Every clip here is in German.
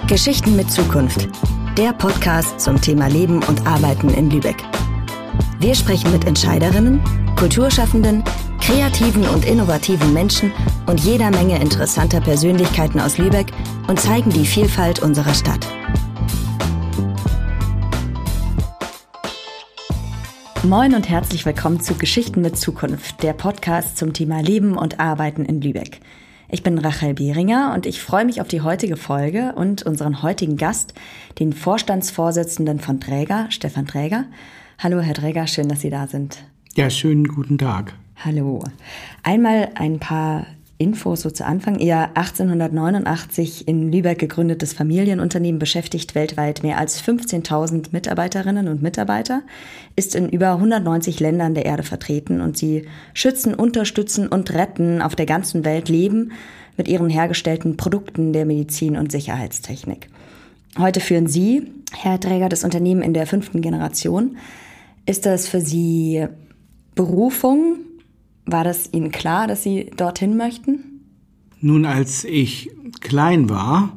Geschichten mit Zukunft. Der Podcast zum Thema Leben und Arbeiten in Lübeck. Wir sprechen mit Entscheiderinnen, Kulturschaffenden, kreativen und innovativen Menschen und jeder Menge interessanter Persönlichkeiten aus Lübeck und zeigen die Vielfalt unserer Stadt. Moin und herzlich willkommen zu Geschichten mit Zukunft, der Podcast zum Thema Leben und Arbeiten in Lübeck. Ich bin Rachel Behringer und ich freue mich auf die heutige Folge und unseren heutigen Gast, den Vorstandsvorsitzenden von Dräger, Stefan Dräger. Hallo Herr Dräger, schön, dass Sie da sind. Ja, schönen guten Tag. Hallo. Einmal ein paar Infos so zu Anfang. Ihr 1889 in Lübeck gegründetes Familienunternehmen beschäftigt weltweit mehr als 15.000 Mitarbeiterinnen und Mitarbeiter, ist in über 190 Ländern der Erde vertreten und sie schützen, unterstützen und retten auf der ganzen Welt Leben mit ihren hergestellten Produkten der Medizin- und Sicherheitstechnik. Heute führen Sie, Herr Dräger, das Unternehmen in der 5. Generation. Ist das für Sie Berufung? War das Ihnen klar, dass Sie dorthin möchten? Nun, als ich klein war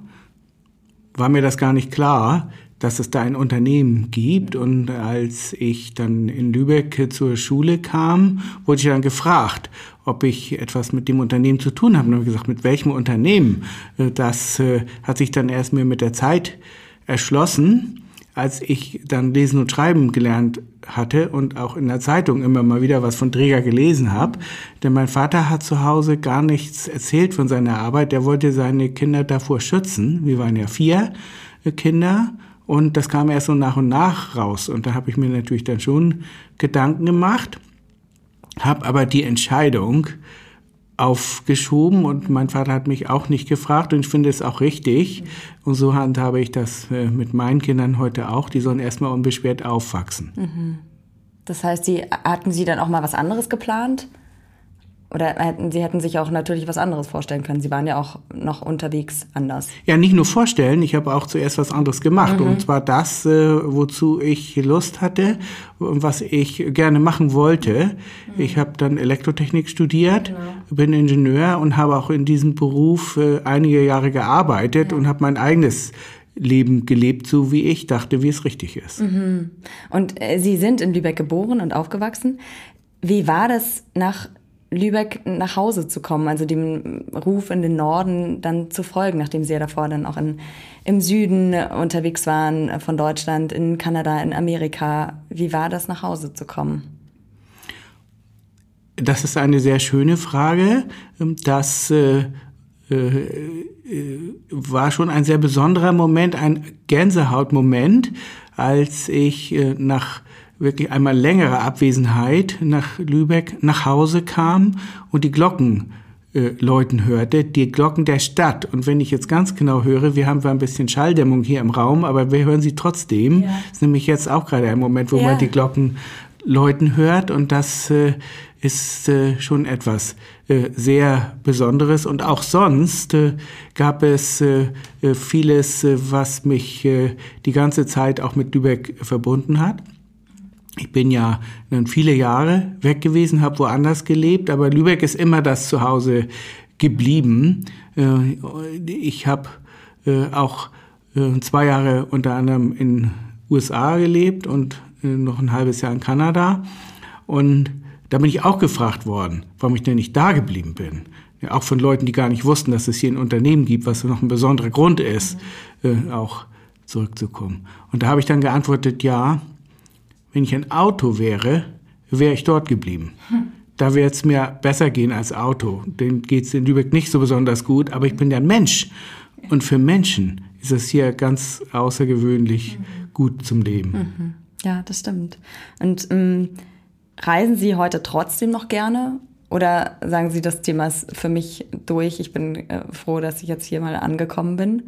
mir das gar nicht klar, dass es da ein Unternehmen gibt. Und als ich dann in Lübeck zur Schule kam, wurde ich dann gefragt, ob ich etwas mit dem Unternehmen zu tun habe. Und ich habe gesagt, mit welchem Unternehmen? Das hat sich dann erst mir mit der Zeit erschlossen, als ich dann Lesen und Schreiben gelernt hatte und auch in der Zeitung immer mal wieder was von Dräger gelesen habe. Denn mein Vater hat zu Hause gar nichts erzählt von seiner Arbeit. Der wollte seine Kinder davor schützen. Wir waren ja 4 Kinder und das kam erst so nach und nach raus. Und da habe ich mir natürlich dann schon Gedanken gemacht, habe aber die Entscheidung aufgeschoben und mein Vater hat mich auch nicht gefragt und ich finde es auch richtig. Und so handhabe ich das mit meinen Kindern heute auch. Die sollen erstmal unbeschwert aufwachsen. Das heißt, hatten Sie dann auch mal was anderes geplant? Oder Sie hätten sich auch natürlich was anderes vorstellen können. Sie waren ja auch noch unterwegs anders. Ja, nicht nur vorstellen, ich habe auch zuerst was anderes gemacht. Und zwar das, wozu ich Lust hatte und was ich gerne machen wollte. Ich habe dann Elektrotechnik studiert, bin Ingenieur und habe auch in diesem Beruf einige Jahre gearbeitet und habe mein eigenes Leben gelebt, so wie ich dachte, wie es richtig ist. Und Sie sind in Lübeck geboren und aufgewachsen. Wie war das, nach Lübeck nach Hause zu kommen, also dem Ruf in den Norden dann zu folgen, nachdem Sie ja davor dann auch im Süden unterwegs waren, von Deutschland, in Kanada, in Amerika. Wie war das, nach Hause zu kommen? Das ist eine sehr schöne Frage. Das war schon ein sehr besonderer Moment, ein Gänsehautmoment, als ich nach wirklich einmal längere Abwesenheit nach Lübeck nach Hause kam und die Glocken läuten hörte, die Glocken der Stadt. Und wenn ich jetzt ganz genau höre, wir haben zwar ein bisschen Schalldämmung hier im Raum, aber wir hören sie trotzdem. Ja. Das ist nämlich jetzt auch gerade ein Moment, wo man die Glocken läuten hört und das ist schon etwas sehr Besonderes. Und auch sonst gab es vieles, was mich die ganze Zeit auch mit Lübeck verbunden hat. Ich bin ja dann viele Jahre weg gewesen, habe woanders gelebt, aber Lübeck ist immer das Zuhause geblieben. Ich habe auch 2 Jahre unter anderem in USA gelebt und noch ein halbes Jahr in Kanada. Und da bin ich auch gefragt worden, warum ich denn nicht da geblieben bin. Ja, auch von Leuten, die gar nicht wussten, dass es hier ein Unternehmen gibt, was noch ein besonderer Grund ist, auch zurückzukommen. Und da habe ich dann geantwortet, ja, wenn ich ein Auto wäre, wäre ich dort geblieben. Da wäre es mir besser gehen als Auto. Denen geht es in Lübeck nicht so besonders gut, aber ich bin ja ein Mensch. Und für Menschen ist es hier ganz außergewöhnlich gut zum Leben. Ja, das stimmt. Und reisen Sie heute trotzdem noch gerne? Oder sagen Sie, das Thema ist für mich durch? Ich bin froh, dass ich jetzt hier mal angekommen bin.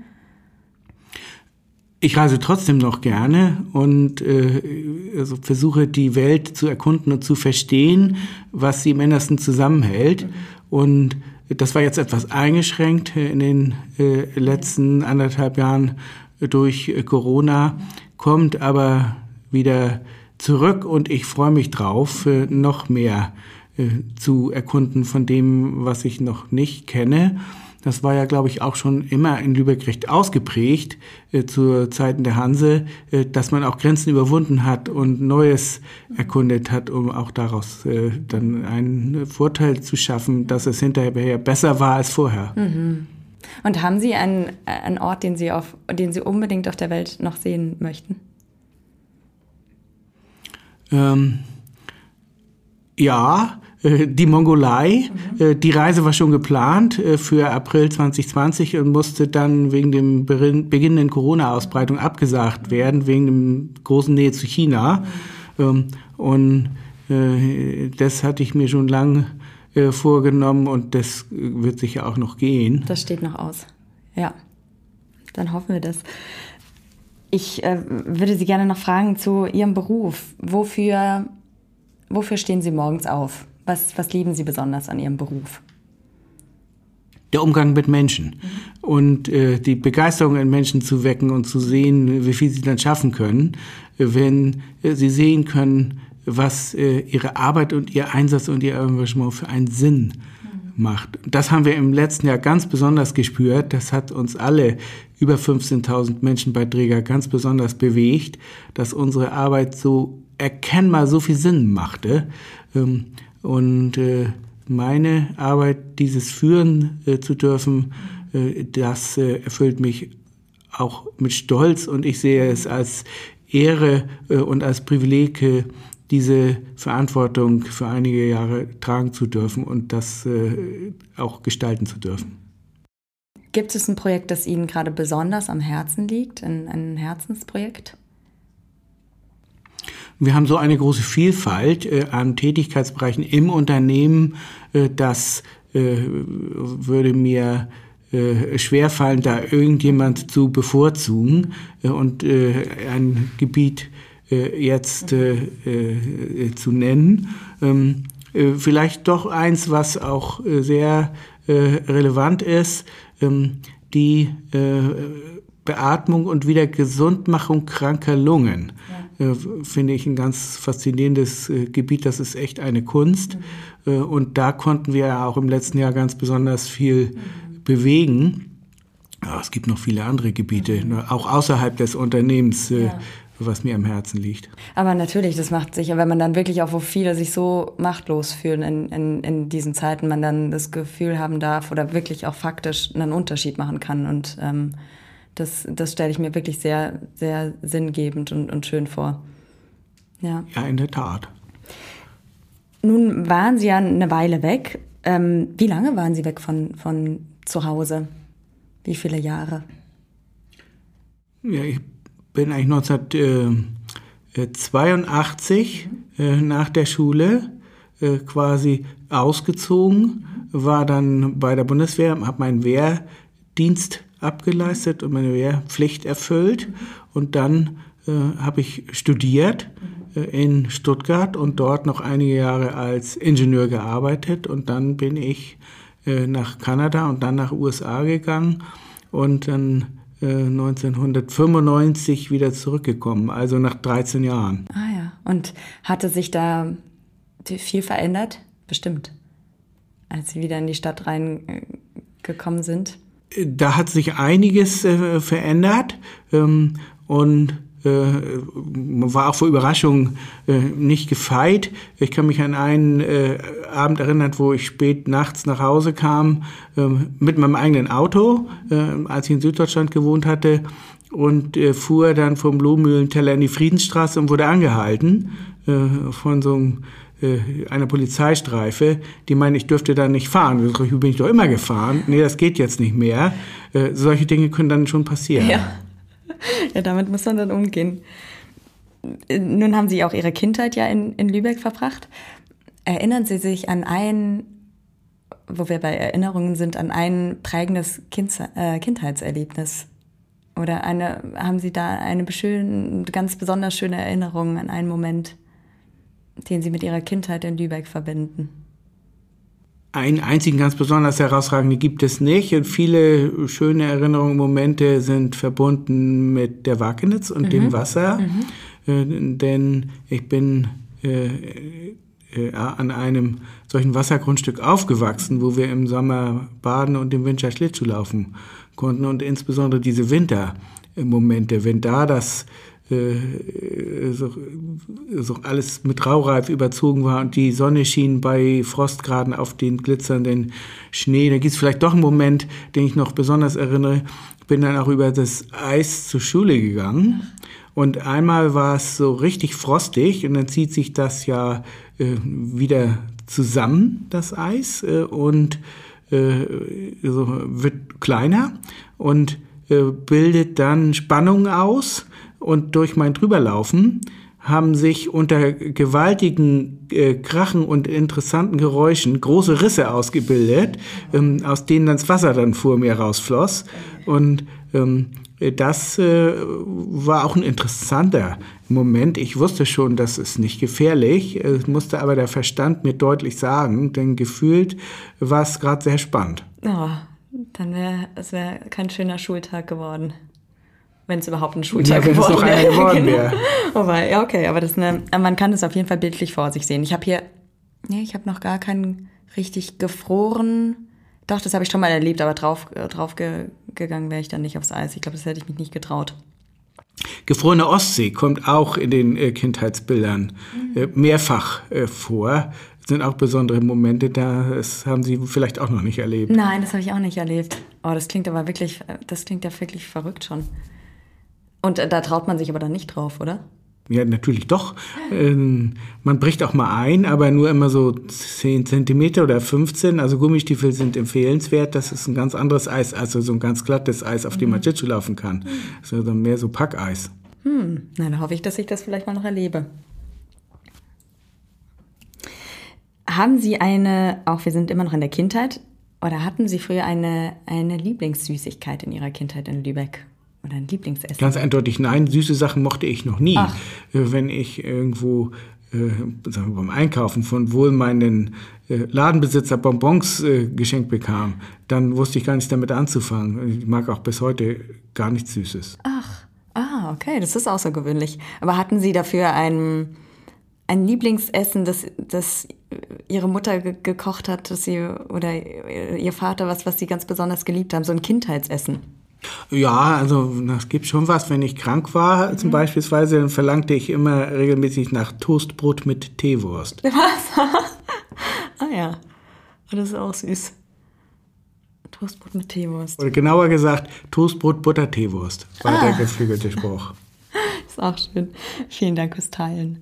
Ich reise trotzdem noch gerne und also versuche die Welt zu erkunden und zu verstehen, was sie im Innersten zusammenhält. Und das war jetzt etwas eingeschränkt in den letzten 1,5 Jahren durch Corona, kommt aber wieder zurück und ich freue mich drauf, noch mehr zu erkunden von dem, was ich noch nicht kenne. Das war ja, glaube ich, auch schon immer in Lübeck recht ausgeprägt zu Zeiten der Hanse, dass man auch Grenzen überwunden hat und Neues erkundet hat, um auch daraus dann einen Vorteil zu schaffen, dass es hinterher besser war als vorher. Mhm. Und haben Sie einen Ort, den Sie unbedingt auf der Welt noch sehen möchten? Ja, die Mongolei. Die Reise war schon geplant für April 2020 und musste dann wegen dem beginnenden Corona-Ausbreitung abgesagt werden, wegen dem großen Nähe zu China. Und das hatte ich mir schon lange vorgenommen und das wird sicher auch noch gehen. Das steht noch aus. Ja, dann hoffen wir das. Ich würde Sie gerne noch fragen zu Ihrem Beruf. Wofür stehen Sie morgens auf? Was lieben Sie besonders an Ihrem Beruf? Der Umgang mit Menschen und die Begeisterung in Menschen zu wecken und zu sehen, wie viel sie dann schaffen können, wenn sie sehen können, was ihre Arbeit und ihr Einsatz und ihr Engagement für einen Sinn macht. Das haben wir im letzten Jahr ganz besonders gespürt. Das hat uns alle über 15.000 Menschen bei Dräger ganz besonders bewegt, dass unsere Arbeit so erkennbar so viel Sinn machte. Und meine Arbeit, dieses führen zu dürfen, das erfüllt mich auch mit Stolz und ich sehe es als Ehre und als Privileg, diese Verantwortung für einige Jahre tragen zu dürfen und das auch gestalten zu dürfen. Gibt es ein Projekt, das Ihnen gerade besonders am Herzen liegt, ein Herzensprojekt? Wir haben so eine große Vielfalt an Tätigkeitsbereichen im Unternehmen, das würde mir schwerfallen, da irgendjemand zu bevorzugen und ein Gebiet jetzt zu nennen. Vielleicht doch eins, was auch sehr relevant ist, die Beatmung und Wiedergesundmachung kranker Lungen. Finde ich ein ganz faszinierendes Gebiet. Das ist echt eine Kunst. Und da konnten wir auch im letzten Jahr ganz besonders viel bewegen. Ja, es gibt noch viele andere Gebiete, auch außerhalb des Unternehmens, was mir am Herzen liegt. Aber natürlich, das macht sicher, wenn man dann wirklich auch, wo viele sich so machtlos fühlen in diesen Zeiten, man dann das Gefühl haben darf oder wirklich auch faktisch einen Unterschied machen kann. Und das stelle ich mir wirklich sehr, sehr sinngebend und schön vor. Ja, in der Tat. Nun waren Sie ja eine Weile weg. Wie lange waren Sie weg von zu Hause? Wie viele Jahre? Ja, ich bin eigentlich 1982 nach der Schule quasi ausgezogen, war dann bei der Bundeswehr, habe meinen Wehrdienst abgeleistet und meine Wehrpflicht erfüllt und dann habe ich studiert in Stuttgart und dort noch einige Jahre als Ingenieur gearbeitet und dann bin ich nach Kanada und dann nach USA gegangen und dann 1995 wieder zurückgekommen, also nach 13 Jahren. Ah ja, und hatte sich da viel verändert? Bestimmt, als Sie wieder in die Stadt reingekommen sind. Da hat sich einiges verändert und man war auch vor Überraschungen nicht gefeit. Ich kann mich an einen Abend erinnern, wo ich spät nachts nach Hause kam mit meinem eigenen Auto, als ich in Süddeutschland gewohnt hatte und fuhr dann vom Lohmühlenteller in die Friedensstraße und wurde angehalten von so einer Polizeistreife, die meinen, ich dürfte da nicht fahren. Ich bin doch immer gefahren. Nee, das geht jetzt nicht mehr. Solche Dinge können dann schon passieren. Ja, damit muss man dann umgehen. Nun haben Sie auch Ihre Kindheit ja in Lübeck verbracht. Erinnern Sie sich an wo wir bei Erinnerungen sind, an ein prägendes Kindheitserlebnis? Oder haben Sie da eine ganz besonders schöne Erinnerung an einen Moment, den Sie mit Ihrer Kindheit in Lübeck verbinden? Einen einzigen ganz besonders herausragenden gibt es nicht. Und viele schöne Erinnerungen, Momente sind verbunden mit der Wakenitz und dem Wasser. Denn ich bin an einem solchen Wassergrundstück aufgewachsen, wo wir im Sommer baden und im Winter Schlittschuh laufen konnten. Und insbesondere diese Wintermomente, wenn da das so alles mit Raureif überzogen war und die Sonne schien bei Frostgraden auf den glitzernden Schnee. Da gibt es vielleicht doch einen Moment, den ich noch besonders erinnere. Ich bin dann auch über das Eis zur Schule gegangen und einmal war es so richtig frostig und dann zieht sich das ja wieder zusammen, das Eis, und wird kleiner und bildet dann Spannungen aus. Und durch mein Drüberlaufen haben sich unter gewaltigen Krachen und interessanten Geräuschen große Risse ausgebildet, aus denen das Wasser dann vor mir rausfloss. Und das war auch ein interessanter Moment. Ich wusste schon, das ist nicht gefährlich, musste aber der Verstand mir deutlich sagen, denn gefühlt war es gerade sehr spannend. Oh, dann wäre kein schöner Schultag geworden. Wenn es überhaupt ein Schultag geworden wäre. Wenn es noch einer geworden wäre. Wobei, ja, okay, aber man kann es auf jeden Fall bildlich vor sich sehen. Ich habe noch gar keinen richtig gefroren. Doch, das habe ich schon mal erlebt, aber draufgegangen wäre ich dann nicht aufs Eis. Ich glaube, das hätte ich mich nicht getraut. Gefrorene Ostsee kommt auch in den Kindheitsbildern mehrfach vor. Das sind auch besondere Momente, das haben Sie vielleicht auch noch nicht erlebt. Nein, das habe ich auch nicht erlebt. Oh, das klingt ja wirklich verrückt schon. Und da traut man sich aber dann nicht drauf, oder? Ja, natürlich doch. Man bricht auch mal ein, aber nur immer so 10 Zentimeter oder 15. Also Gummistiefel sind empfehlenswert. Das ist ein ganz anderes Eis, also so ein ganz glattes Eis, auf dem man Schlittschuh laufen kann. Das ist dann mehr so Packeis. Na, dann hoffe ich, dass ich das vielleicht mal noch erlebe. Haben Sie wir sind immer noch in der Kindheit, oder hatten Sie früher eine Lieblingssüßigkeit in Ihrer Kindheit in Lübeck? Oder ein Lieblingsessen? Ganz eindeutig nein, süße Sachen mochte ich noch nie. Ach. Wenn ich irgendwo sagen wir, beim Einkaufen von wohlmeinenden Ladenbesitzer Bonbons geschenkt bekam, dann wusste ich gar nichts damit anzufangen. Ich mag auch bis heute gar nichts Süßes. Ach, okay, das ist außergewöhnlich. Aber hatten Sie dafür ein Lieblingsessen, das Ihre Mutter gekocht hat, oder Ihr Vater, was Sie ganz besonders geliebt haben, so ein Kindheitsessen? Ja, also das gibt schon was. Wenn ich krank war, zum Beispielsweise, dann verlangte ich immer regelmäßig nach Toastbrot mit Teewurst. Was? Ja, das ist auch süß. Toastbrot mit Teewurst. Oder genauer gesagt, Toastbrot, Butter, Teewurst. War der geflügelte Spruch. Ist auch schön. Vielen Dank fürs Teilen.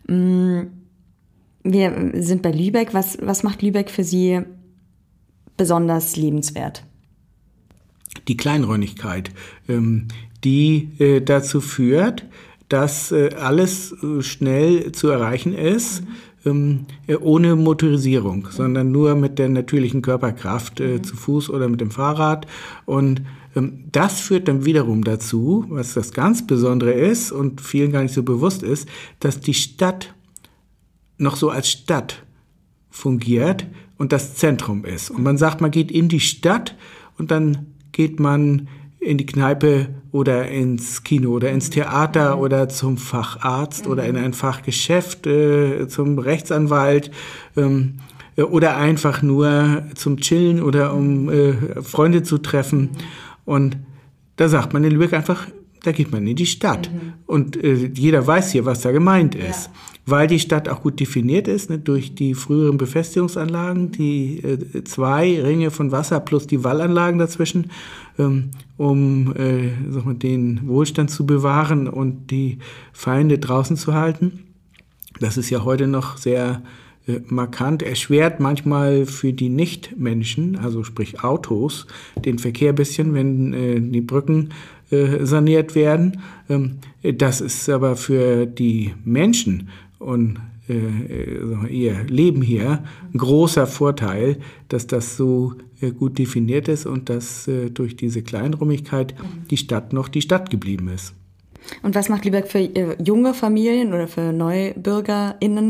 Wir sind bei Lübeck. Was macht Lübeck für Sie besonders liebenswert? Die Kleinräumigkeit, die dazu führt, dass alles schnell zu erreichen ist, ohne Motorisierung, sondern nur mit der natürlichen Körperkraft zu Fuß oder mit dem Fahrrad. Und das führt dann wiederum dazu, was das ganz Besondere ist und vielen gar nicht so bewusst ist, dass die Stadt noch so als Stadt fungiert und das Zentrum ist. Und man sagt, man geht in die Stadt und dann geht man in die Kneipe oder ins Kino oder ins Theater oder zum Facharzt oder in ein Fachgeschäft, zum Rechtsanwalt oder einfach nur zum Chillen oder um Freunde zu treffen. Und da sagt man in Lübeck einfach, da geht man in die Stadt. Und jeder weiß hier, was da gemeint ist. Ja. Weil die Stadt auch gut definiert ist, durch die früheren Befestigungsanlagen, die 2 Ringe von Wasser plus die Wallanlagen dazwischen, um den Wohlstand zu bewahren und die Feinde draußen zu halten. Das ist ja heute noch sehr markant, erschwert manchmal für die Nichtmenschen, also sprich Autos, den Verkehr ein bisschen, wenn die Brücken saniert werden. Das ist aber für die Menschen und ihr Leben hier ein großer Vorteil, dass das so gut definiert ist und dass durch diese Kleinräumigkeit die Stadt noch die Stadt geblieben ist. Und was macht Lübeck für junge Familien oder für NeubürgerInnen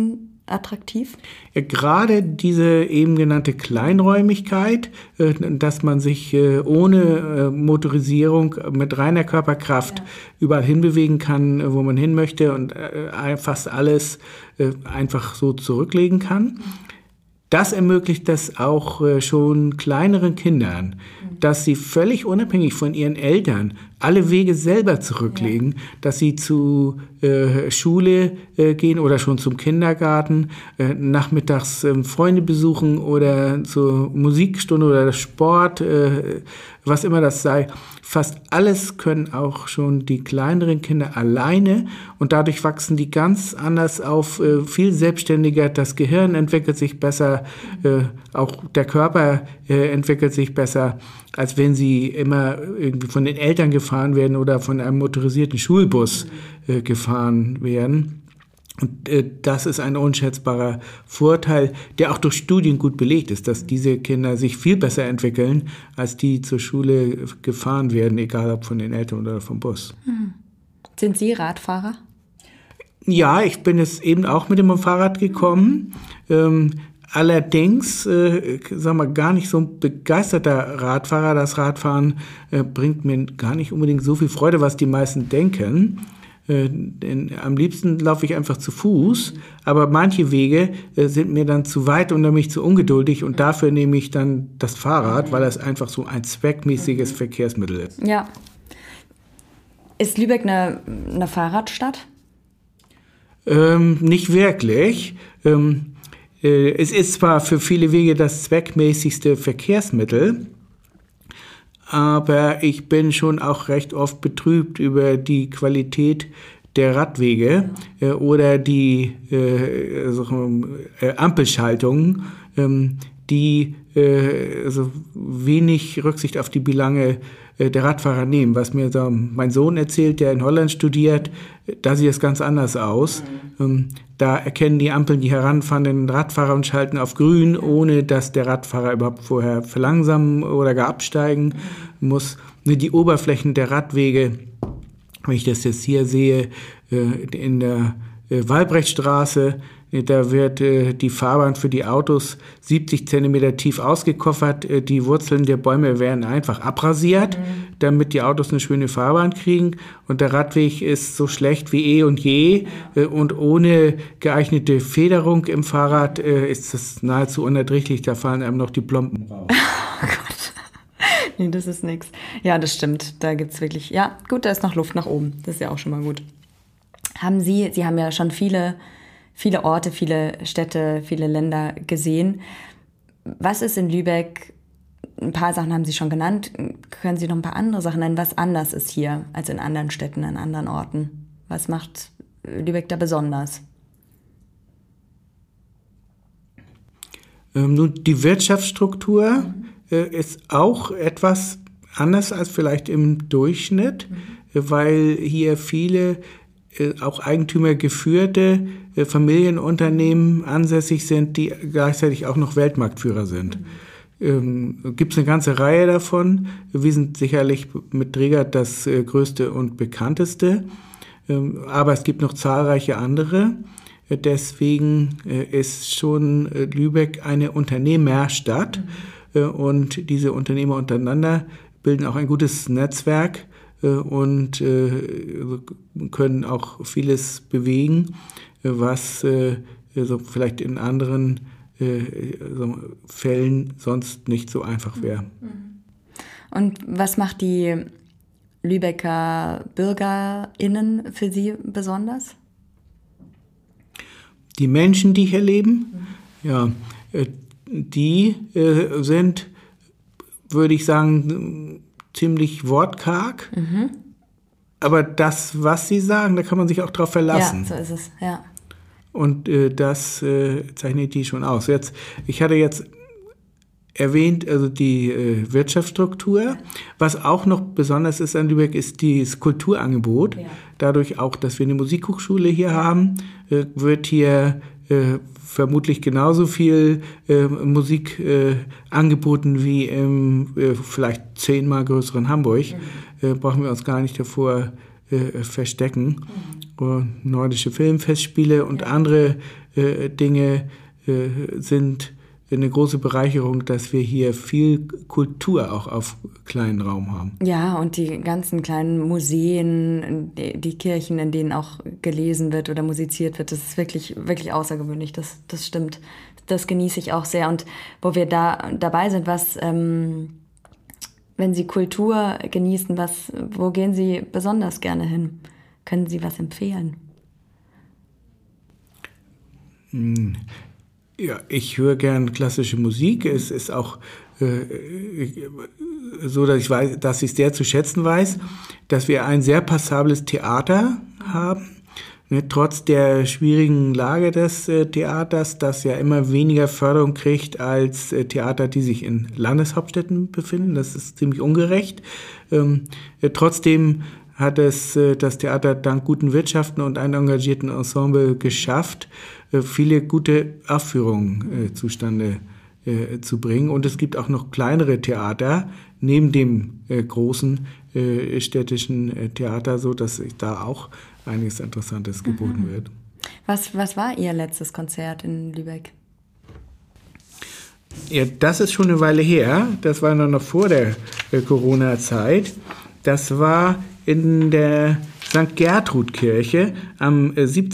attraktiv? Ja, gerade diese eben genannte Kleinräumigkeit, dass man sich ohne Motorisierung mit reiner Körperkraft überall hinbewegen kann, wo man hin möchte und fast alles einfach so zurücklegen kann. Das ermöglicht das auch schon kleineren Kindern, dass sie völlig unabhängig von ihren Eltern alle Wege selber zurücklegen, dass sie zu Schule gehen oder schon zum Kindergarten, nachmittags Freunde besuchen oder zur Musikstunde oder Sport, was immer das sei. Fast alles können auch schon die kleineren Kinder alleine und dadurch wachsen die ganz anders auf, viel selbstständiger. Das Gehirn entwickelt sich besser, auch der Körper entwickelt sich besser, als wenn sie immer irgendwie von den Eltern gefahren werden oder von einem motorisierten Schulbus gefahren werden. Und das ist ein unschätzbarer Vorteil, der auch durch Studien gut belegt ist, dass diese Kinder sich viel besser entwickeln, als die zur Schule gefahren werden, egal ob von den Eltern oder vom Bus. Sind Sie Radfahrer? Ja, ich bin jetzt eben auch mit dem Fahrrad gekommen. Allerdings, gar nicht so ein begeisterter Radfahrer. Das Radfahren bringt mir gar nicht unbedingt so viel Freude, was die meisten denken. Denn am liebsten laufe ich einfach zu Fuß, aber manche Wege sind mir dann zu weit und dann bin ich zu ungeduldig und dafür nehme ich dann das Fahrrad, weil das einfach so ein zweckmäßiges Verkehrsmittel ist. Ja. Ist Lübeck eine Fahrradstadt? Nicht wirklich. Es ist zwar für viele Wege das zweckmäßigste Verkehrsmittel, aber ich bin schon auch recht oft betrübt über die Qualität der Radwege oder die Ampelschaltungen, die wenig Rücksicht auf die Belange der Radfahrer nehmen. Was mir mein Sohn erzählt, der in Holland studiert, da sieht es ganz anders aus. Da erkennen die Ampeln die heranfahrenden Radfahrer und schalten auf grün, ohne dass der Radfahrer überhaupt vorher verlangsamen oder gar absteigen muss. Die Oberflächen der Radwege, wenn ich das jetzt hier sehe, in der Walbrechtstraße, da wird die Fahrbahn für die Autos 70 Zentimeter tief ausgekoffert. Die Wurzeln der Bäume werden einfach abrasiert, damit die Autos eine schöne Fahrbahn kriegen. Und der Radweg ist so schlecht wie eh und je. Und ohne geeignete Federung im Fahrrad ist das nahezu unerträglich. Da fallen einem noch die Plomben raus. Oh Gott. Nee, das ist nix. Ja, das stimmt. Da gibt's wirklich, ja, gut, da ist noch Luft nach oben. Das ist ja auch schon mal gut. Sie haben ja schon viele Orte, viele Städte, viele Länder gesehen. Was ist in Lübeck, ein paar Sachen haben Sie schon genannt, können Sie noch ein paar andere Sachen nennen, was anders ist hier als in anderen Städten, an anderen Orten? Was macht Lübeck da besonders? Nun, die Wirtschaftsstruktur ist auch etwas anders als vielleicht im Durchschnitt, weil hier viele auch eigentümergeführte Familienunternehmen ansässig sind, die gleichzeitig auch noch Weltmarktführer sind. Gibt es eine ganze Reihe davon. Wir sind sicherlich mit Dregert das größte und bekannteste, aber es gibt noch zahlreiche andere. Deswegen ist schon Lübeck eine Unternehmerstadt und diese Unternehmer untereinander bilden auch ein gutes Netzwerk und können auch vieles bewegen, was vielleicht in anderen Fällen sonst nicht so einfach wäre. Und was macht die Lübecker BürgerInnen für Sie besonders? Die Menschen, die hier leben, ja, die sind, würde ich sagen, ziemlich wortkarg. Aber das, was sie sagen, da kann man sich auch drauf verlassen. Ja, so ist es, ja. Und das zeichnet die schon aus. Ich hatte jetzt erwähnt, also die Wirtschaftsstruktur. Was auch noch besonders ist an Lübeck, ist das Kulturangebot. Ja. Dadurch auch, dass wir eine Musikhochschule hier haben, wird hier vermutlich genauso viel Musik angeboten wie im vielleicht 10-mal größeren Hamburg. Brauchen wir uns gar nicht davor verstecken. Nordische Filmfestspiele und andere Dinge sind eine große Bereicherung, dass wir hier viel Kultur auch auf kleinen Raum haben. Ja, und die ganzen kleinen Museen, die Kirchen, in denen auch gelesen wird oder musiziert wird, das ist wirklich, wirklich außergewöhnlich, das stimmt. Das genieße ich auch sehr. Und wo wir dabei sind, wenn Sie Kultur genießen, wo gehen Sie besonders gerne hin? Können Sie was empfehlen? Ja, ich höre gern klassische Musik. Es ist auch so, dass ich weiß, dass ich sehr zu schätzen weiß, dass wir ein sehr passables Theater haben. Trotz der schwierigen Lage des Theaters, das ja immer weniger Förderung kriegt als Theater, die sich in Landeshauptstädten befinden. Das ist ziemlich ungerecht. Trotzdem hat es das Theater dank guten Wirtschaften und einem engagierten Ensemble geschafft, viele gute Aufführungen zustande zu bringen. Und es gibt auch noch kleinere Theater neben dem großen städtischen Theater, so dass da auch einiges Interessantes geboten wird. Was war Ihr letztes Konzert in Lübeck? Ja, das ist schon eine Weile her. Das war noch vor der Corona-Zeit. Das war in der St. Gertrud-Kirche am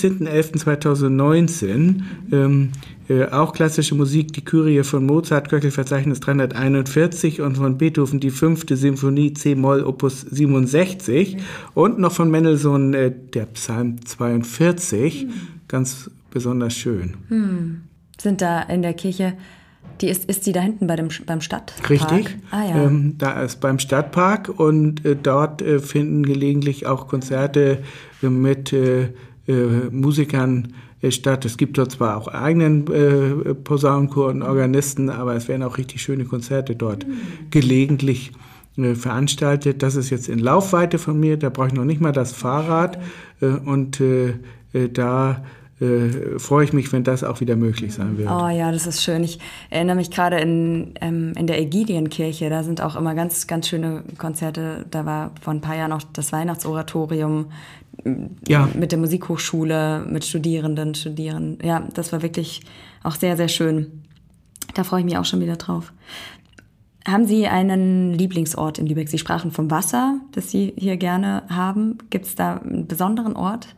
17.11.2019. Auch klassische Musik, die Kyrie von Mozart, Köchelverzeichnis 341 und von Beethoven die 5. Symphonie C-Moll Opus 67 und noch von Mendelssohn der Psalm 42. Ganz besonders schön. Sind da in der Kirche... Ist die da hinten beim Stadtpark? Richtig. Ah, ja. Da ist beim Stadtpark und dort finden gelegentlich auch Konzerte mit Musikern statt. Es gibt dort zwar auch eigenen Posaunenchor und Organisten, aber es werden auch richtig schöne Konzerte dort gelegentlich veranstaltet. Das ist jetzt in Laufweite von mir, da brauche ich noch nicht mal das Fahrrad und da freue ich mich, wenn das auch wieder möglich sein wird. Oh ja, das ist schön. Ich erinnere mich gerade in der Ägidienkirche, da sind auch immer ganz, ganz schöne Konzerte. Da war vor ein paar Jahren auch das Weihnachtsoratorium mit der Musikhochschule, mit Studierenden. Ja, das war wirklich auch sehr, sehr schön. Da freue ich mich auch schon wieder drauf. Haben Sie einen Lieblingsort in Lübeck? Sie sprachen vom Wasser, das Sie hier gerne haben. Gibt es da einen besonderen Ort?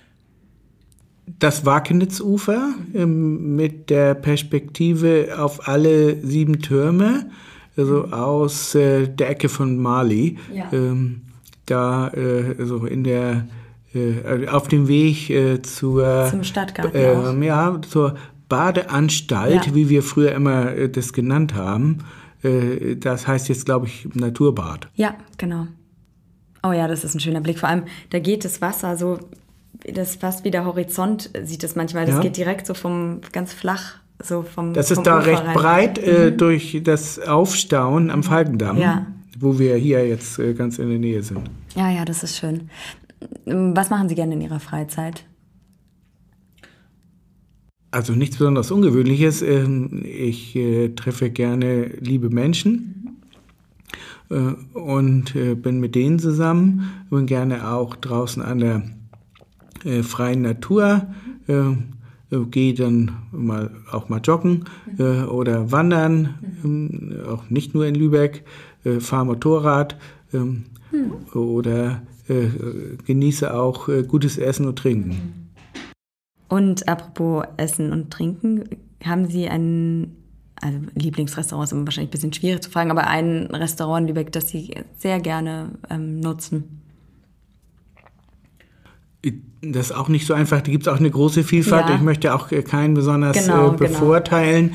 Das Wakenitzufer mit der Perspektive auf alle 7 Türme, also aus der Ecke von Mali, so in der auf dem Weg zum Stadtgarten zur Badeanstalt, wie wir früher immer das genannt haben. Das heißt jetzt, glaube ich, Naturbad. Ja, genau. Oh ja, das ist ein schöner Blick. Vor allem, da geht das Wasser so, das fast wie der Horizont sieht es manchmal. Das geht direkt so ganz flach. So das ist da Ufer recht rein. Breit durch das Aufstauen am Falkendamm, wo wir hier jetzt ganz in der Nähe sind. Ja, das ist schön. Was machen Sie gerne in Ihrer Freizeit? Also nichts besonders Ungewöhnliches. Ich treffe gerne liebe Menschen und bin mit denen zusammen. Bin gerne auch draußen an der freien Natur, gehe dann auch mal joggen oder wandern, auch nicht nur in Lübeck, fahre Motorrad oder genieße auch gutes Essen und Trinken. Und apropos Essen und Trinken, haben Sie also Lieblingsrestaurant ist immer wahrscheinlich ein bisschen schwierig zu fragen, aber ein Restaurant in Lübeck, das Sie sehr gerne nutzen? Das ist auch nicht so einfach. Da gibt es auch eine große Vielfalt. Ja. Ich möchte auch keinen besonders bevorteilen.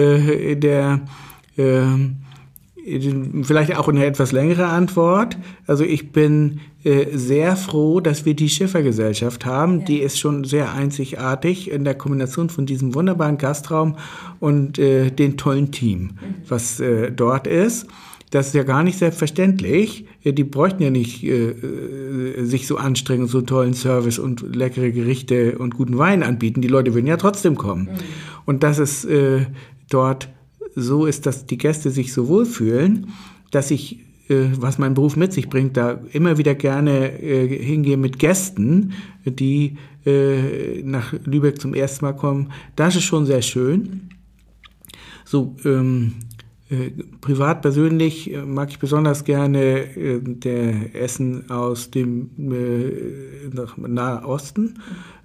Vielleicht auch eine etwas längere Antwort. Also ich bin sehr froh, dass wir die Schiffergesellschaft haben. Die ist schon sehr einzigartig in der Kombination von diesem wunderbaren Gastraum und dem tollen Team, was dort ist. Das ist ja gar nicht selbstverständlich. Die bräuchten ja nicht sich so anstrengen, so tollen Service und leckere Gerichte und guten Wein anbieten. Die Leute würden ja trotzdem kommen. Und dass es dort so ist, dass die Gäste sich so wohlfühlen, dass ich was mein Beruf mit sich bringt, da immer wieder gerne hingehe mit Gästen, die nach Lübeck zum ersten Mal kommen. Das ist schon sehr schön. So, privat, persönlich mag ich besonders gerne der Essen aus dem Nahen Osten,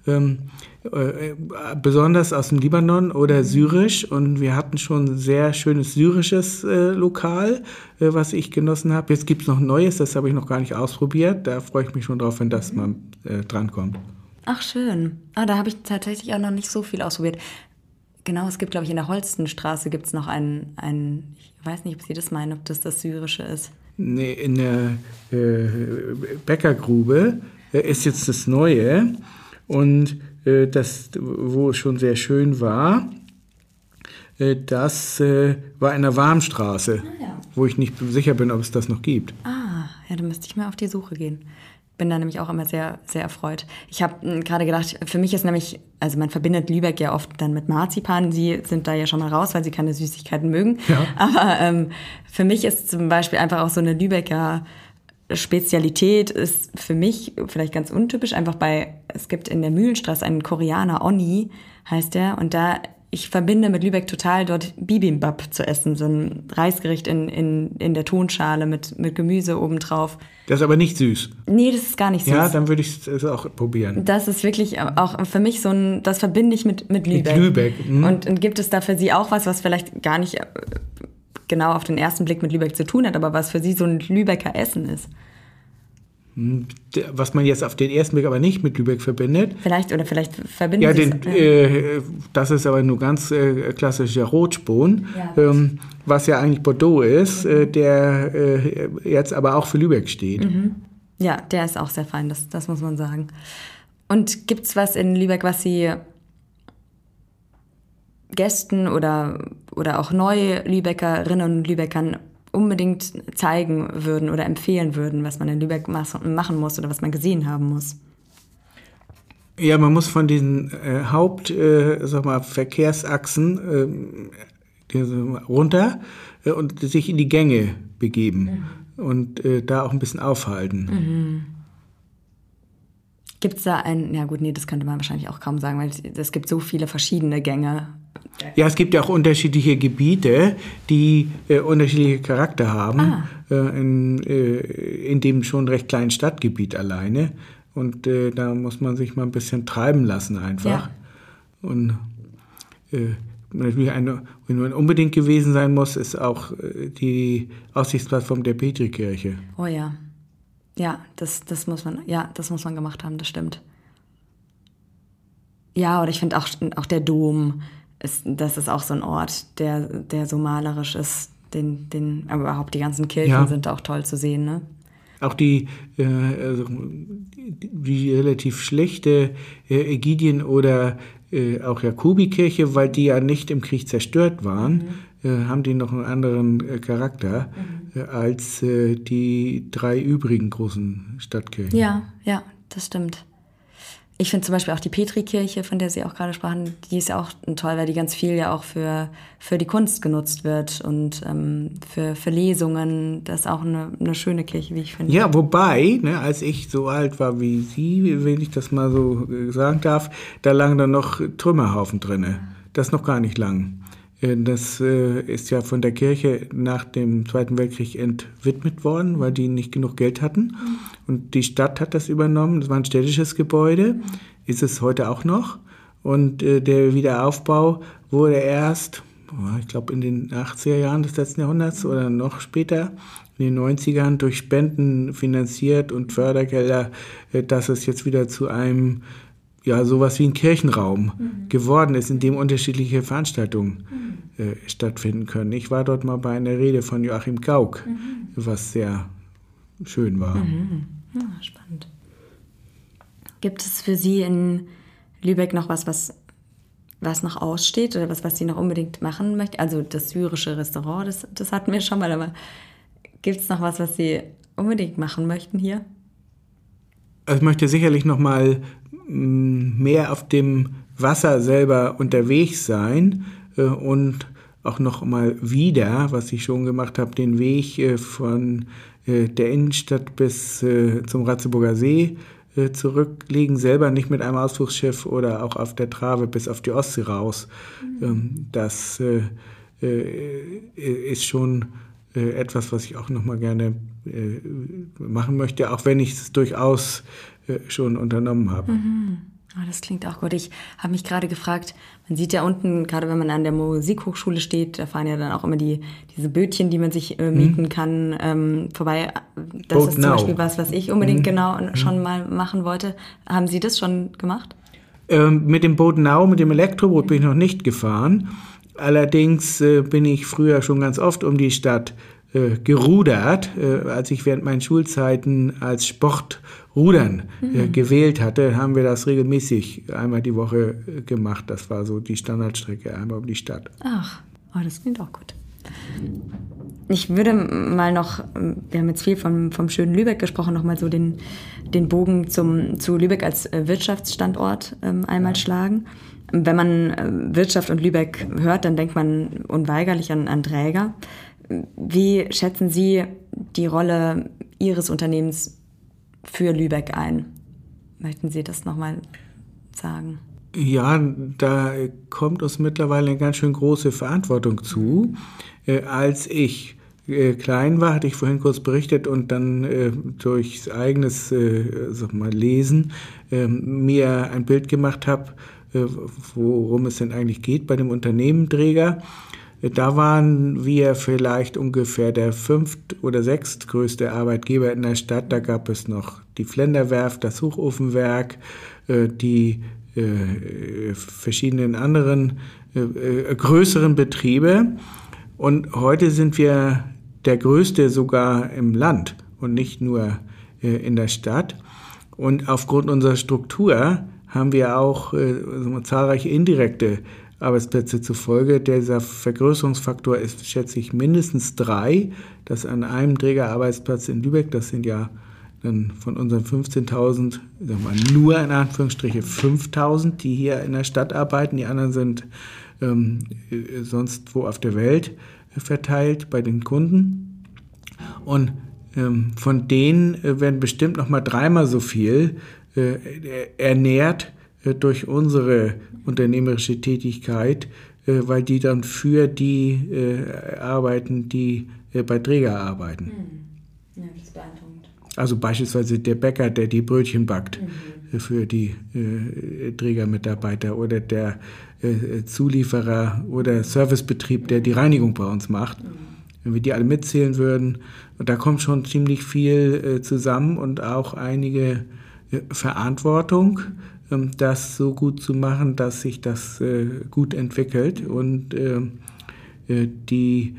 besonders aus dem Libanon oder syrisch. Und wir hatten schon ein sehr schönes syrisches Lokal, was ich genossen habe. Jetzt gibt es noch ein neues, das habe ich noch gar nicht ausprobiert. Da freue ich mich schon drauf, wenn das mal drankommt. Ach, schön. Da habe ich tatsächlich auch noch nicht so viel ausprobiert. Genau, es gibt, glaube ich, in der Holstenstraße gibt es noch ein, ich weiß nicht, ob Sie das meinen, ob das Syrische ist. Nee, in der Bäckergrube ist jetzt das Neue. Und das, wo es schon sehr schön war, das war in der Warmstraße, wo ich nicht sicher bin, ob es das noch gibt. Ja, dann müsste ich mal auf die Suche gehen. Bin da nämlich auch immer sehr, sehr erfreut. Ich habe gerade gedacht, für mich ist nämlich, also man verbindet Lübeck ja oft dann mit Marzipan. Sie sind da ja schon mal raus, weil Sie keine Süßigkeiten mögen. Ja. Aber für mich ist zum Beispiel einfach auch so eine Lübecker Spezialität, ist für mich vielleicht ganz untypisch, einfach es gibt in der Mühlenstraße einen Koreaner, Onni heißt der, und ich verbinde mit Lübeck total dort Bibimbap zu essen, so ein Reisgericht in der Tonschale mit Gemüse obendrauf. Das ist aber nicht süß. Nee, das ist gar nicht süß. Ja, dann würde ich es auch probieren. Das ist wirklich auch für mich das verbinde ich mit Lübeck. Mit Lübeck. Und gibt es da für Sie auch was vielleicht gar nicht genau auf den ersten Blick mit Lübeck zu tun hat, aber was für Sie so ein Lübecker Essen ist? Was man jetzt auf den ersten Blick aber nicht mit Lübeck verbindet. Vielleicht verbinden Sie es. Das ist aber nur ganz klassischer Rotspon, ja. Was ja eigentlich Bordeaux ist, der jetzt aber auch für Lübeck steht. Mhm. Ja, der ist auch sehr fein, das muss man sagen. Und gibt's was in Lübeck, was Sie Gästen oder auch neue Lübeckerinnen und Lübeckern unbedingt zeigen würden oder empfehlen würden, was man in Lübeck machen muss oder was man gesehen haben muss? Ja, man muss von diesen Verkehrsachsen runter und sich in die Gänge begeben und da auch ein bisschen aufhalten. Mhm. Gibt es da das könnte man wahrscheinlich auch kaum sagen, weil es gibt so viele verschiedene Gänge. Ja, es gibt ja auch unterschiedliche Gebiete, die unterschiedliche Charakter haben, in dem schon recht kleinen Stadtgebiet alleine. Und da muss man sich mal ein bisschen treiben lassen einfach. Ja. Und natürlich wenn man unbedingt gewesen sein muss, ist auch die Aussichtsplattform der Petrikirche. Oh ja. Ja, das muss man gemacht haben, das stimmt. Ja, oder ich finde auch der Dom, das ist auch so ein Ort, der so malerisch ist. Aber überhaupt die ganzen Kirchen sind auch toll zu sehen, ne? Auch die relativ schlechte Ägidien- oder auch Jakobikirche, weil die ja nicht im Krieg zerstört waren, haben die noch einen anderen Charakter als die 3 übrigen großen Stadtkirchen. Ja, das stimmt. Ich finde zum Beispiel auch die Petrikirche, von der Sie auch gerade sprachen, die ist ja auch toll, weil die ganz viel ja auch für die Kunst genutzt wird und für Lesungen. Das ist auch eine schöne Kirche, wie ich finde. Ja, wobei, als ich so alt war wie Sie, wenn ich das mal so sagen darf, da lagen dann noch Trümmerhaufen drin. Das ist noch gar nicht lang. Das ist ja von der Kirche nach dem Zweiten Weltkrieg entwidmet worden, weil die nicht genug Geld hatten. Und die Stadt hat das übernommen. Das war ein städtisches Gebäude, ist es heute auch noch. Und der Wiederaufbau wurde erst, ich glaube in den 80er Jahren des letzten Jahrhunderts oder noch später, in den 90ern durch Spenden finanziert und Fördergelder, dass es jetzt wieder zu einem sowas wie ein Kirchenraum geworden ist, in dem unterschiedliche Veranstaltungen stattfinden können. Ich war dort mal bei einer Rede von Joachim Gauck, was sehr schön war. Ja, spannend. Gibt es für Sie in Lübeck noch was noch aussteht oder was Sie noch unbedingt machen möchten? Also das syrische Restaurant, das hatten wir schon mal, aber gibt es noch was Sie unbedingt machen möchten hier? Also ich möchte sicherlich noch mal mehr auf dem Wasser selber unterwegs sein und auch noch mal wieder, was ich schon gemacht habe, den Weg von der Innenstadt bis zum Ratzeburger See zurücklegen, selber nicht mit einem Ausflugsschiff oder auch auf der Trave bis auf die Ostsee raus. Das ist schon etwas, was ich auch noch mal gerne machen möchte, auch wenn ich es durchaus schon unternommen habe. Oh, das klingt auch gut. Ich habe mich gerade gefragt, man sieht ja unten, gerade wenn man an der Musikhochschule steht, da fahren ja dann auch immer diese Bötchen, die man sich mieten kann, vorbei. Das Boat ist zum Now. Beispiel was ich unbedingt schon mal machen wollte. Haben Sie das schon gemacht? Mit dem Boat Now, mit dem Elektroboot bin ich noch nicht gefahren. Allerdings bin ich früher schon ganz oft um die Stadt gerudert, als ich während meinen Schulzeiten als Sportrudern gewählt hatte, haben wir das regelmäßig einmal die Woche gemacht. Das war so die Standardstrecke, einmal um die Stadt. Ach, oh, das klingt auch gut. Ich würde mal noch, wir haben jetzt viel vom schönen Lübeck gesprochen, noch mal so den Bogen zu Lübeck als Wirtschaftsstandort einmal schlagen. Wenn man Wirtschaft und Lübeck hört, dann denkt man unweigerlich an Dräger. Wie schätzen Sie die Rolle Ihres Unternehmens für Lübeck ein? Möchten Sie das nochmal sagen? Ja, da kommt uns mittlerweile eine ganz schön große Verantwortung zu. Als ich klein war, hatte ich vorhin kurz berichtet und dann durchs eigenes Lesen mir ein Bild gemacht habe, worum es denn eigentlich geht bei dem Unternehmenträger. Da waren wir vielleicht ungefähr der 5. oder 6. größte Arbeitgeber in der Stadt. Da gab es noch die Flenderwerft, das Hochofenwerk, die verschiedenen anderen größeren Betriebe. Und heute sind wir der größte sogar im Land und nicht nur in der Stadt. Und aufgrund unserer Struktur haben wir auch zahlreiche indirekte Arbeitsplätze zufolge. Dieser Vergrößerungsfaktor ist, schätze ich, mindestens 3. Das an einem Trägerarbeitsplatz in Lübeck, das sind ja dann von unseren 15.000, nur in Anführungsstriche 5.000, die hier in der Stadt arbeiten. Die anderen sind sonst wo auf der Welt verteilt bei den Kunden. Und von denen werden bestimmt noch mal 3-mal so viel ernährt durch unsere unternehmerische Tätigkeit, weil die dann für die arbeiten, die bei Träger arbeiten. Ja, das ist beeindruckend. Also beispielsweise der Bäcker, der die Brötchen backt für die Trägermitarbeiter oder der Zulieferer oder Servicebetrieb, der die Reinigung bei uns macht. Wenn wir die alle mitzählen würden, und da kommt schon ziemlich viel zusammen und auch einige Verantwortung, das so gut zu machen, dass sich das gut entwickelt und die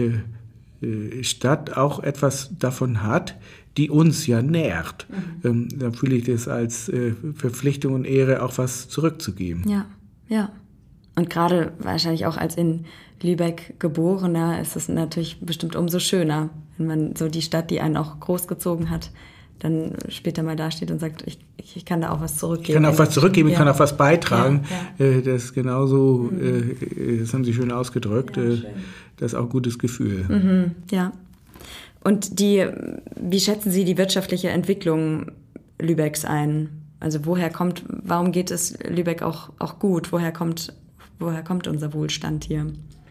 Stadt auch etwas davon hat, die uns ja nährt. Da fühle ich das als Verpflichtung und Ehre, auch was zurückzugeben. Ja, ja. Und gerade wahrscheinlich auch als in Lübeck Geborener ist es natürlich bestimmt umso schöner, wenn man so die Stadt, die einen auch großgezogen hat, dann später mal dasteht und sagt, ich kann da auch was zurückgeben. Ich kann auch was zurückgeben, ich kann auch was beitragen. Ja. Das ist genauso, das haben Sie schön ausgedrückt, das ist auch ein gutes Gefühl. Ja. Und wie schätzen Sie die wirtschaftliche Entwicklung Lübecks ein? Also warum geht es Lübeck auch gut? Woher kommt unser Wohlstand hier?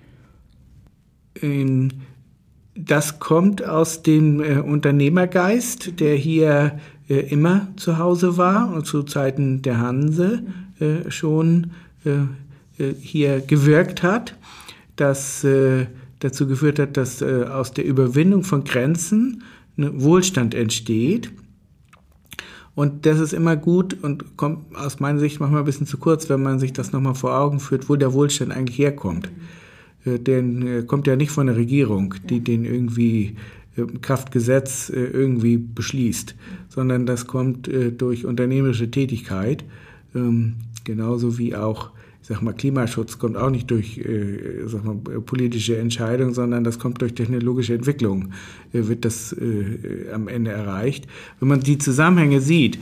Das kommt aus dem Unternehmergeist, der hier immer zu Hause war und zu Zeiten der Hanse schon hier gewirkt hat, das dazu geführt hat, dass aus der Überwindung von Grenzen Wohlstand entsteht. Und das ist immer gut und kommt aus meiner Sicht manchmal ein bisschen zu kurz, wenn man sich das nochmal vor Augen führt, wo der Wohlstand eigentlich herkommt. Der kommt ja nicht von der Regierung, die den irgendwie Kraft Gesetz irgendwie beschließt, sondern das kommt durch unternehmerische Tätigkeit, genauso wie auch, ich sag mal, Klimaschutz kommt auch nicht durch politische Entscheidungen, sondern das kommt durch technologische Entwicklung, wird das am Ende erreicht. Wenn man die Zusammenhänge sieht,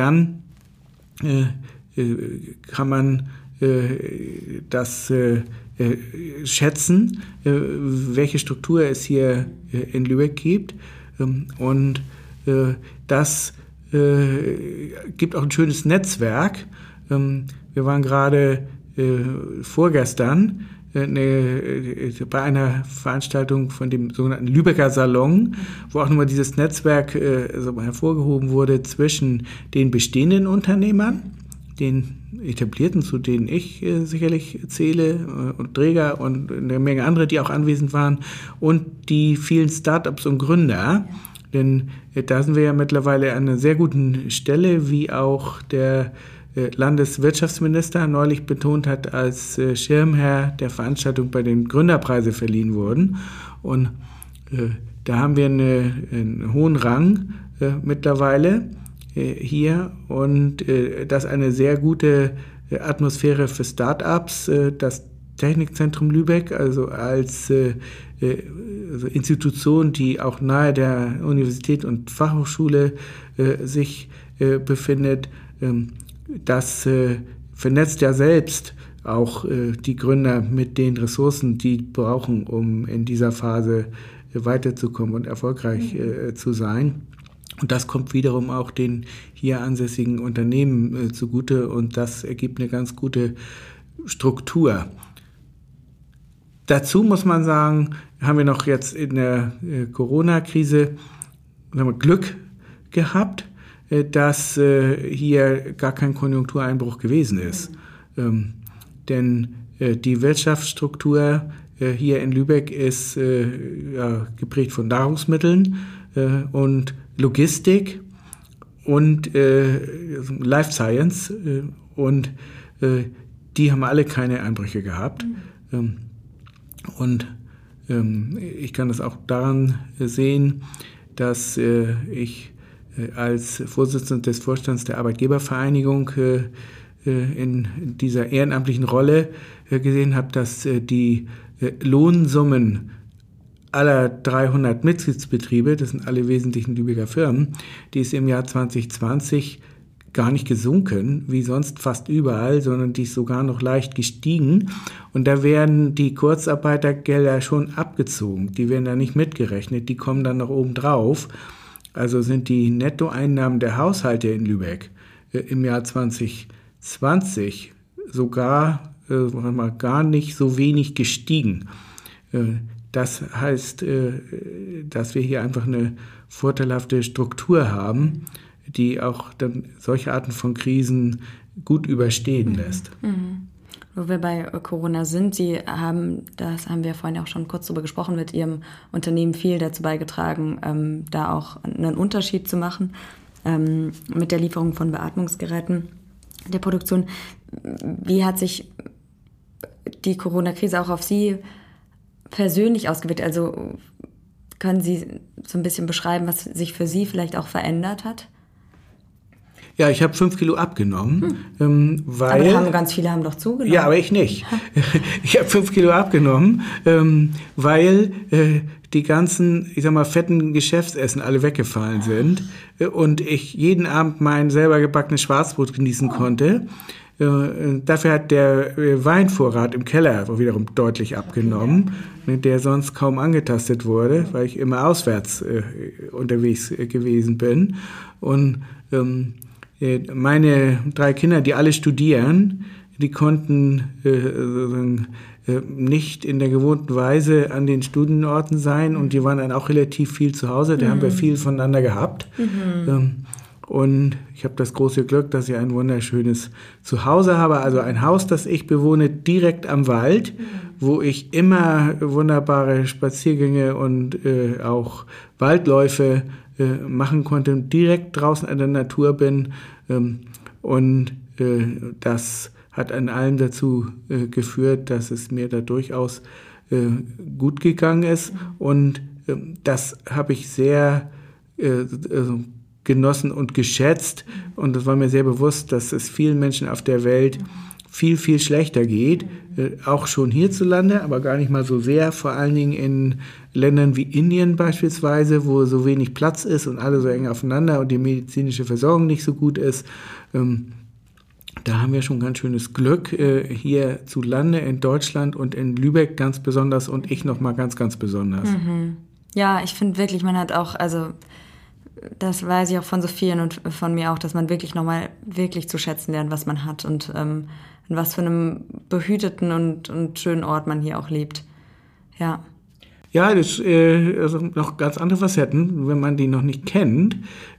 dann kann man das schätzen, welche Struktur es hier in Lübeck gibt. Und das gibt auch ein schönes Netzwerk. Wir waren gerade vorgestern bei einer Veranstaltung von dem sogenannten Lübecker Salon, wo auch nochmal dieses Netzwerk hervorgehoben wurde zwischen den bestehenden Unternehmern, den etablierten, zu denen ich sicherlich zähle, und Träger und eine Menge andere, die auch anwesend waren, und die vielen Start-ups und Gründer. Denn da sind wir ja mittlerweile an einer sehr guten Stelle, wie auch der Landeswirtschaftsminister neulich betont hat, als Schirmherr der Veranstaltung bei den Gründerpreise verliehen wurden. Und da haben wir einen hohen Rang mittlerweile hier, und das eine sehr gute Atmosphäre für Start-ups. Das Technikzentrum Lübeck, also als also Institution, die auch nahe der Universität und Fachhochschule sich befindet, das vernetzt ja selbst auch die Gründer mit den Ressourcen, die brauchen, um in dieser Phase weiterzukommen und erfolgreich zu sein. Und das kommt wiederum auch den hier ansässigen Unternehmen zugute, und das ergibt eine ganz gute Struktur. Dazu muss man sagen, haben wir noch jetzt in der Corona-Krise Glück gehabt, dass hier gar kein Konjunktureinbruch gewesen ist. Denn die Wirtschaftsstruktur hier in Lübeck ist geprägt von Nahrungsmitteln und Logistik und Life Science, und die haben alle keine Einbrüche gehabt. Und ich kann das auch daran sehen, dass ich als Vorsitzender des Vorstands der Arbeitgebervereinigung in dieser ehrenamtlichen Rolle gesehen habe, dass die Lohnsummen aller 300 Mitgliedsbetriebe, das sind alle wesentlichen Lübecker Firmen, die ist im Jahr 2020 gar nicht gesunken, wie sonst fast überall, sondern die ist sogar noch leicht gestiegen. Und da werden die Kurzarbeitergelder schon abgezogen. Die werden da nicht mitgerechnet, die kommen dann noch oben drauf. Also sind die Nettoeinnahmen der Haushalte in Lübeck im Jahr 2020 sogar gar nicht so wenig gestiegen. Das heißt, dass wir hier einfach eine vorteilhafte Struktur haben, die auch dann solche Arten von Krisen gut überstehen lässt. Wo wir bei Corona sind, das haben wir vorhin auch schon kurz drüber gesprochen, mit Ihrem Unternehmen viel dazu beigetragen, da auch einen Unterschied zu machen mit der Lieferung von Beatmungsgeräten, der Produktion. Wie hat sich die Corona-Krise auch auf Sie persönlich ausgewirkt? Also können Sie so ein bisschen beschreiben, was sich für Sie vielleicht auch verändert hat? Ja, ich habe 5 Kilo abgenommen. Weil, aber ganz viele haben doch zugenommen. Ja, aber ich nicht. Ich habe 5 Kilo abgenommen, weil die ganzen, fetten Geschäftsessen alle weggefallen sind und ich jeden Abend mein selber gebackenes Schwarzbrot genießen konnte. Dafür hat der Weinvorrat im Keller wiederum deutlich abgenommen, der sonst kaum angetastet wurde, weil ich immer auswärts unterwegs gewesen bin. Und meine 3 Kinder, die alle studieren, die konnten nicht in der gewohnten Weise an den Studienorten sein, und die waren dann auch relativ viel zu Hause. Da haben wir viel voneinander gehabt. Und ich habe das große Glück, dass ich ein wunderschönes Zuhause habe, also ein Haus, das ich bewohne, direkt am Wald, wo ich immer wunderbare Spaziergänge und auch Waldläufe machen konnte und direkt draußen in der Natur bin. Und das hat an allem dazu geführt, dass es mir da durchaus gut gegangen ist. Und das habe ich sehr genossen und geschätzt. Und das war mir sehr bewusst, dass es vielen Menschen auf der Welt viel, viel schlechter geht. Auch schon hierzulande, aber gar nicht mal so sehr. Vor allen Dingen in Ländern wie Indien beispielsweise, wo so wenig Platz ist und alle so eng aufeinander und die medizinische Versorgung nicht so gut ist. da haben wir schon ganz schönes Glück, hier zu Lande in Deutschland und in Lübeck ganz besonders und ich nochmal ganz, ganz besonders. Mhm. Ja, ich finde wirklich, man hat auch, also das weiß ich auch von Sophien und von mir auch, dass man wirklich nochmal wirklich zu schätzen lernt, was man hat und in was für einem behüteten und schönen Ort man hier auch lebt. Ja. Ja, das also noch ganz andere Facetten, wenn man die noch nicht kennt.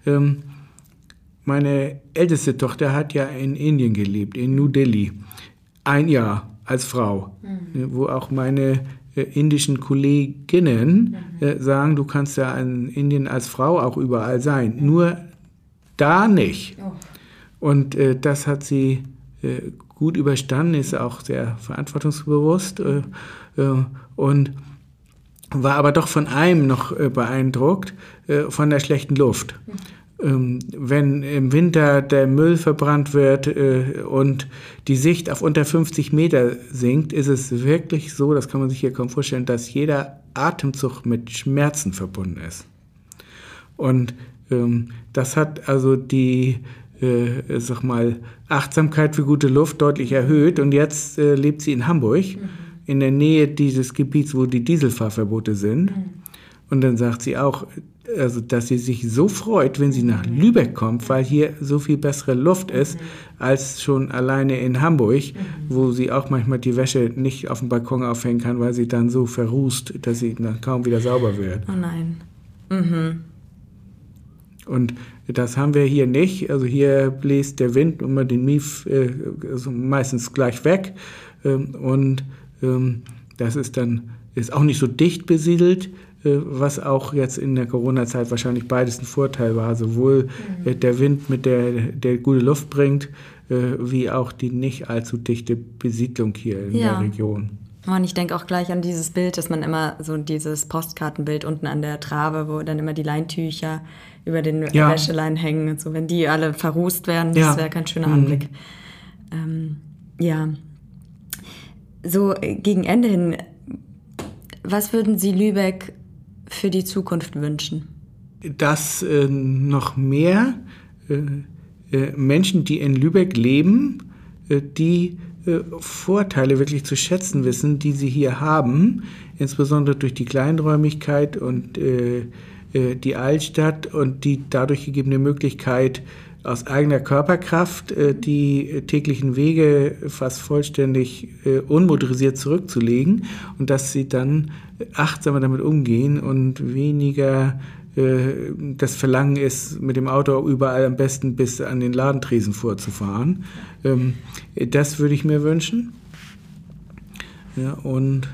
Meine älteste Tochter hat ja in Indien gelebt, in New Delhi. 1 Jahr als Frau, wo auch meine indischen Kolleginnen sagen, du kannst ja in Indien als Frau auch überall sein, nur da nicht. Oh. Und das hat sie gut überstanden, ist auch sehr verantwortungsbewusst und war aber doch von einem noch beeindruckt, von der schlechten Luft. Wenn im Winter der Müll verbrannt wird und die Sicht auf unter 50 Meter sinkt, ist es wirklich so, das kann man sich hier kaum vorstellen, dass jeder Atemzug mit Schmerzen verbunden ist. Und das hat also die Achtsamkeit für gute Luft deutlich erhöht. Und jetzt lebt sie in Hamburg, in der Nähe dieses Gebiets, wo die Dieselfahrverbote sind. Und dann sagt sie auch, also, dass sie sich so freut, wenn sie nach Lübeck kommt, weil hier so viel bessere Luft ist, als schon alleine in Hamburg, wo sie auch manchmal die Wäsche nicht auf dem Balkon aufhängen kann, weil sie dann so verrußt, dass sie dann kaum wieder sauber wird. Oh nein. Mhm. Und das haben wir hier nicht. Also hier bläst der Wind immer den Mief also meistens gleich weg. Und das ist auch nicht so dicht besiedelt, was auch jetzt in der Corona-Zeit wahrscheinlich beides ein Vorteil war. Sowohl der Wind, mit der gute Luft bringt, wie auch die nicht allzu dichte Besiedlung hier in der Region. Und ich denke auch gleich an dieses Bild, dass man immer so dieses Postkartenbild unten an der Trave, wo dann immer die Leintücher über den Wäscheleinen hängen und so, wenn die alle verrußt werden, das wäre kein schöner Anblick. So gegen Ende hin, was würden Sie Lübeck für die Zukunft wünschen? Dass noch mehr Menschen, die in Lübeck leben, die Vorteile wirklich zu schätzen wissen, die sie hier haben, insbesondere durch die Kleinräumigkeit und die Altstadt und die dadurch gegebene Möglichkeit, aus eigener Körperkraft die täglichen Wege fast vollständig unmotorisiert zurückzulegen und dass sie dann achtsamer damit umgehen und weniger das Verlangen ist, mit dem Auto überall am besten bis an den Ladentresen vorzufahren. Das würde ich mir wünschen. Ja, und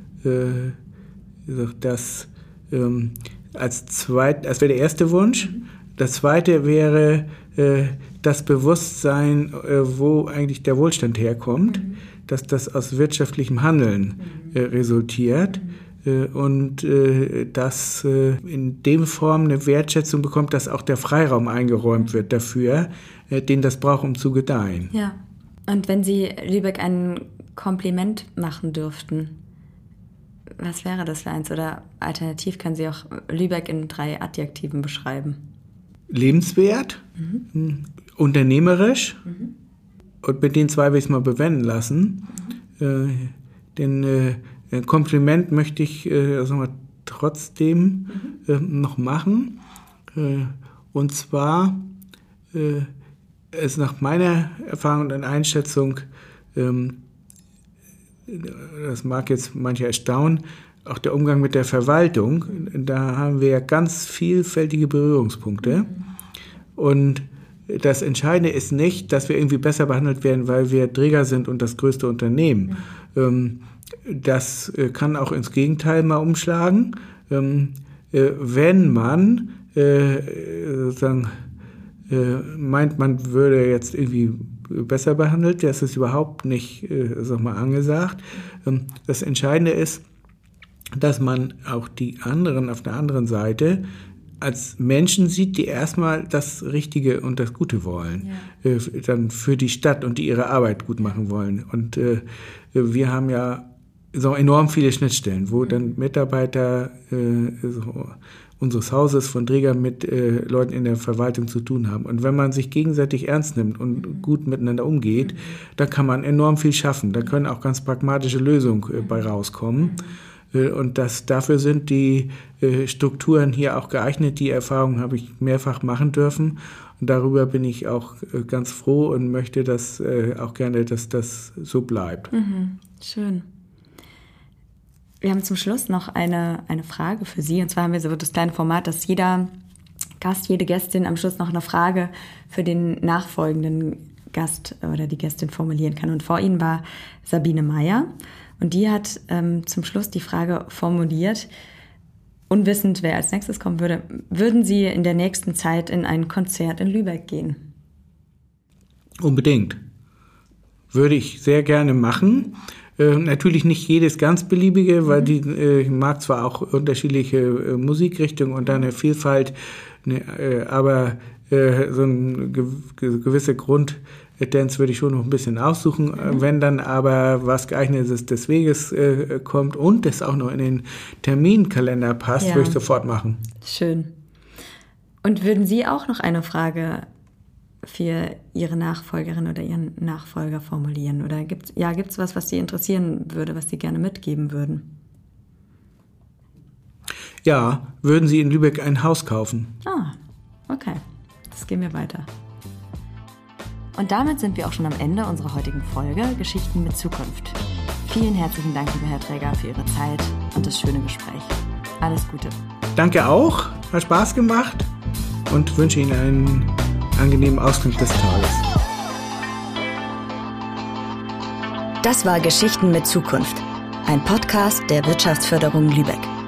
das das wäre der erste Wunsch. Das zweite wäre das Bewusstsein, wo eigentlich der Wohlstand herkommt, dass das aus wirtschaftlichem Handeln resultiert und dass in dem Form eine Wertschätzung bekommt, dass auch der Freiraum eingeräumt wird dafür, den das braucht, um zu gedeihen. Ja, und wenn Sie Lübeck ein Kompliment machen dürften, was wäre das für eins? Oder alternativ können Sie auch Lübeck in 3 Adjektiven beschreiben. Lebenswert, unternehmerisch und mit den 2 will ich es mal bewenden lassen. Denn ein Kompliment möchte ich trotzdem noch machen. Und zwar ist nach meiner Erfahrung und Einschätzung, das mag jetzt manche erstaunen, auch der Umgang mit der Verwaltung, da haben wir ja ganz vielfältige Berührungspunkte. Und das Entscheidende ist nicht, dass wir irgendwie besser behandelt werden, weil wir Träger sind und das größte Unternehmen. Das kann auch ins Gegenteil mal umschlagen. Wenn man meint, man würde jetzt irgendwie besser behandelt, das ist überhaupt nicht angesagt. Das Entscheidende ist, dass man auch die anderen auf der anderen Seite als Menschen sieht, die erstmal das Richtige und das Gute wollen, dann für die Stadt und die ihre Arbeit gut machen wollen. Und wir haben ja so enorm viele Schnittstellen, wo dann Mitarbeiter unseres Hauses von Dräger mit Leuten in der Verwaltung zu tun haben. Und wenn man sich gegenseitig ernst nimmt und gut miteinander umgeht, dann kann man enorm viel schaffen. Da können auch ganz pragmatische Lösungen bei rauskommen. Und dafür sind die Strukturen hier auch geeignet. Die Erfahrung habe ich mehrfach machen dürfen. Und darüber bin ich auch ganz froh und möchte das auch gerne, dass das so bleibt. Schön. Wir haben zum Schluss noch eine Frage für Sie. Und zwar haben wir so das kleine Format, dass jeder Gast, jede Gästin am Schluss noch eine Frage für den nachfolgenden Gast oder die Gästin formulieren kann. Und vor Ihnen war Sabine Meyer. Und die hat zum Schluss die Frage formuliert, unwissend, wer als nächstes kommen würde, würden Sie in der nächsten Zeit in ein Konzert in Lübeck gehen? Unbedingt. Würde ich sehr gerne machen. Natürlich nicht jedes ganz beliebige, weil ich mag zwar auch unterschiedliche Musikrichtungen und eine Vielfalt, aber so eine gewisse Grunddance würde ich schon noch ein bisschen aussuchen. Wenn dann aber was Geeignetes des Weges kommt und das auch noch in den Terminkalender passt, würde ich sofort machen. Schön. Und würden Sie auch noch eine Frage für Ihre Nachfolgerin oder Ihren Nachfolger formulieren? Oder gibt's was Sie interessieren würde, was Sie gerne mitgeben würden? Ja, würden Sie in Lübeck ein Haus kaufen? Ah, okay. Das gehen wir weiter. Und damit sind wir auch schon am Ende unserer heutigen Folge Geschichten mit Zukunft. Vielen herzlichen Dank, lieber Herr Träger, für Ihre Zeit und das schöne Gespräch. Alles Gute. Danke auch, hat Spaß gemacht und wünsche Ihnen einen angenehmen Ausgang des Tages. Das war Geschichten mit Zukunft, ein Podcast der Wirtschaftsförderung Lübeck.